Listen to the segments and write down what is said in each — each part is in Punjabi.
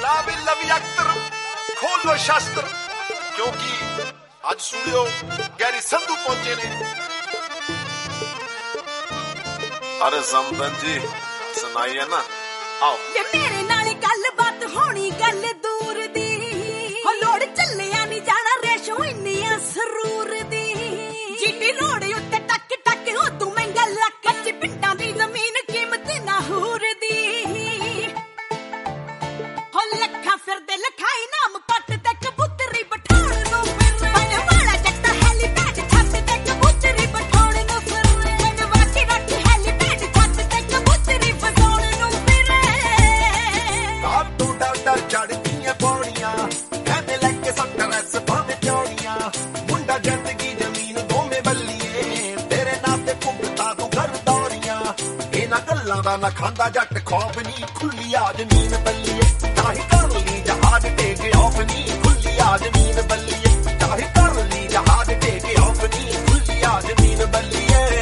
ਵੀ ਲਵੀ ਅਖਤਰ ਖੋਲੋ ਸ਼ਸਤਰ ਕਿਉਂਕਿ ਅੱਜ ਸਟੂਡੀਓ ਗੈਰੀ ਸੰਧੂ ਪਹੁੰਚੇ ਨੇ। ਅਰੇ ਜ਼ਮਦਨ ਜੀ ਸੁਣਾਈਏ ਨਾ, ਆਓ। ਮੇਰੇ ਨਾਲ ਗੱਲਬਾਤ ਹੋਣੀ ਗੱਲ ਦੂਰ ਦੀ, ਹੋ ਲੋੜ ਚੱਲਿਆ ਨਹੀਂ ਜਾਣਾ ਰੇਸ਼ੋ ਇੰਨੀਆਂ ਸਰੂਰ ਦੀ। ਜੀਟੀ ਰੋਡ ਉੱਤੇ ਟੱਕ ਟੱਕ ਹੋ ਤੂੰ ਮਹਿੰਗਾ ਲੱਕ, ਕੱਚੀ ਪਿੰਡਾਂ ਦੀ ਜ਼ਮੀਨ ਕੀਮਤ ਨਾ ਹੂਰ ਦੀ। ਹੋ ਲੱਖਾਂ ਫਿਰਦੇ ਲਖਾਈ ਨਾਮ ਪੱਟ ਤੇ ਕਬੂਤਰੀ ਬਿਠਾਉਣ ਨੂੰ ਫਿਰਦੇ। ਬਣ ਵਾਲਾ ਜੱਟਾ ਹੈਲੀਪੈਡ ਛੱਤ ਤੇ ਕਬੂਤਰੀ ਬਿਠਾਉਣ ਨੂੰ ਫਿਰਦੇ। ਬਣਵਾ ਕੇ ਰੱਖ ਹੈਲੀਪੈਡ ਛੱਤ ਤੇ ਕਬੂਤਰੀ ਵਜਾਉਣ ਨੂੰ ਫਿਰਦੇ। ਆਪ ਤੂੰ ਡਰ ਚੜਦੀਆਂ ਪੌੜੀਆਂ ਕਹਿੰਦੇ ਲੈ ਕੇ ਸੱਟਰਸ ਭਾਵੇਂ ਚੌੜੀਆਂ। ਮੁੰਡਾ ਜ਼ਿੰਦਗੀ ਜ਼ਮੀਨ ਦੋਵੇਂ ਬੱਲੀਏ ਤੇਰੇ ਨਾਂ ਤੇ ਭੁਗਤਾ ਤੂੰ ਘਰ ਦੌੜੀਆਂ। ਇਹਨਾਂ ਗੱਲਾਂ ਦਾ ਨਾ ਖਾਂਦਾ ਜੱਟ ਖੌਫ ਨਹੀਂ, ਖੁੱਲੀ ਆ ਜ਼ਮੀਨ ਬੱਲੀਏ ਚਾਹੇ ਕਰ ਲਈ ਜਹਾਜ਼ ਟੇਕ ਆਫ ਨਹੀਂ। ਖੁੱਲੀ ਆ ਜ਼ਮੀਨ ਬੱਲੀਏ ਚਾਹੇ ਕਰ ਲਈ ਜਹਾਜ਼ ਟੇਕ ਆਫ ਨਹੀਂ। ਖੁੱਲੀ ਆ ਜ਼ਮੀਨ ਬੱਲੀਏ।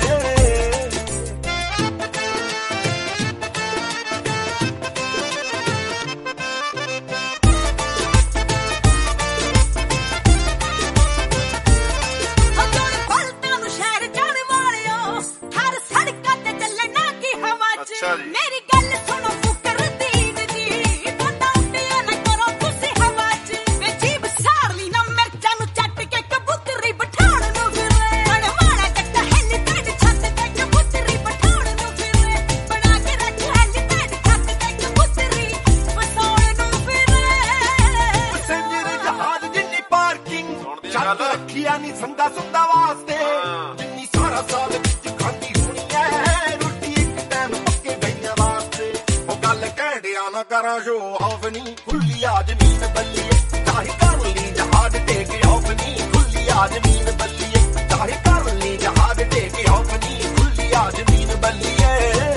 ਮੇਰੀ ਗੱਲ ਸੁਣੋ ਫੁਕਰਦੀਨ ਜੀ, ਬੰਦਾ ਉੱਡਿਆ ਨਾ ਕਰੋ ਤੁਸੀਂ ਹਵਾ 'ਚ। ਵੇ ਜੀਬ ਸਾਰ ਲਈ ਨਾ ਮਿਰਚਾਂ ਨੂੰ ਚੱਟ ਕੇ ਕਬੂਤਰੀ ਬਿਠਾਉਣ ਨੂੰ ਫਿਰੇ। ਬਣ ਵਾਲਾ ਜੱਟਾ ਹੈਲੀਪੈਡ ਛੱਤ ਤੇ ਕਬੂਤਰੀ ਬਿਠਾਉਣ ਨੂੰ ਫਿਰੇ। ਬਣਾ ਕੇ ਰੱਖ ਹੈਲੀਪੈਡ ਛੱਤ ਤੇ ਕਬੂਤਰੀ ਵਸਾਉਣ ਨੂੰ ਫਿਰੇ। ਪੈਸੇਂਜਰ ਜਹਾਜ਼ ਜਿੰਨੀ ਪਾਰਕਿੰਗ ਛੱਤ ਰੱਖਿਆ ਨਹੀਂ ਸੰਦਾ ਸੁੰਦਾ ਵਾਸਤੇ। ਜਿੰਨੀ ਸਾਰਾ ਸਾਲ ਵਿੱਚ ਖਾਂਦੀ ਹੋਣੀ ਐ ਰੋਟੀ ਇੱਕ ਟਾਈਮ ਪੱਕੇ ਗਈਆਂ ਵਾਸਤੇ। ਉਹ ਗੱਲ ਕਹਿੜਿਆ ਨਾ ਕਰਾਂ ਸ਼ੋ ਆਫ ਨਹੀਂ। ਖੁੱਲੀ ਆ ਜ਼ਮੀਨ ਬੱਲੀਏ ਚਾਹੇ ਕਰ ਲਈ ਜਹਾਜ਼ ਟੇਕ ਆਫ ਨਹੀਂ। ਖੁੱਲੀ ਆ ਜ਼ਮੀਨ ਬੱਲੀਏ ਚਾਹੇ ਕਰ ਲਈ ਜਹਾਜ਼ ਟੇਕ ਆਫ ਨਹੀਂ। ਖੁੱਲੀ ਆ ਜ਼ਮੀਨ ਬੱਲੀਏ।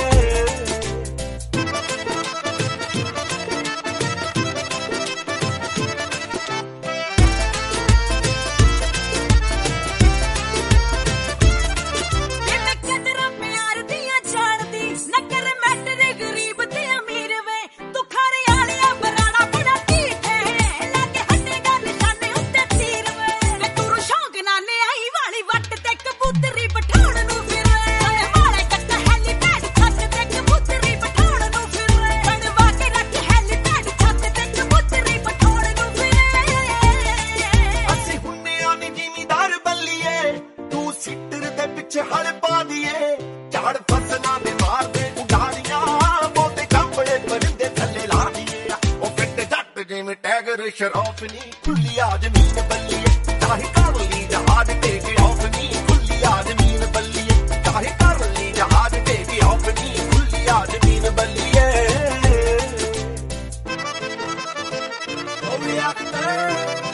ਹਲ ਪਾ ਦੀਏ ਝਾੜ ਫਸਲਾਂ ਦੇ ਮਾਰਦੇ ਉਡਾਰੀਆਂ। ਬੋਤੇ ਕੰਬਲੇ ਪਰਿੰਦੇ ਥੱਲੇ ਲਾ ਦੀਏ। ਉਹ ਫਿੱਟ ਜੱਟ ਜਿਵੇਂ ਟੈਗਰ ਸ਼ਰਾਫ ਨਹੀਂ। ਖੁੱਲੀ ਆ ਜ਼ਮੀਨ ਬੱਲੀਏ ਚਾਹੇ ਕਰ ਲਈ ਜਹਾਜ਼ ਟੇਕ ਆਫ ਨਹੀਂ। ਖੁੱਲੀ ਆ ਜ਼ਮੀਨ ਬੱਲੀਏ ਚਾਹੇ ਕਰ ਲਈ ਜਹਾਜ਼ ਟੇਕ ਆਫ ਨਹੀਂ। ਖੁੱਲੀ ਆ ਜ਼ਮੀਨ ਬੱਲੀਏ। ਉਹ ਵੀ ਆਖਦਾ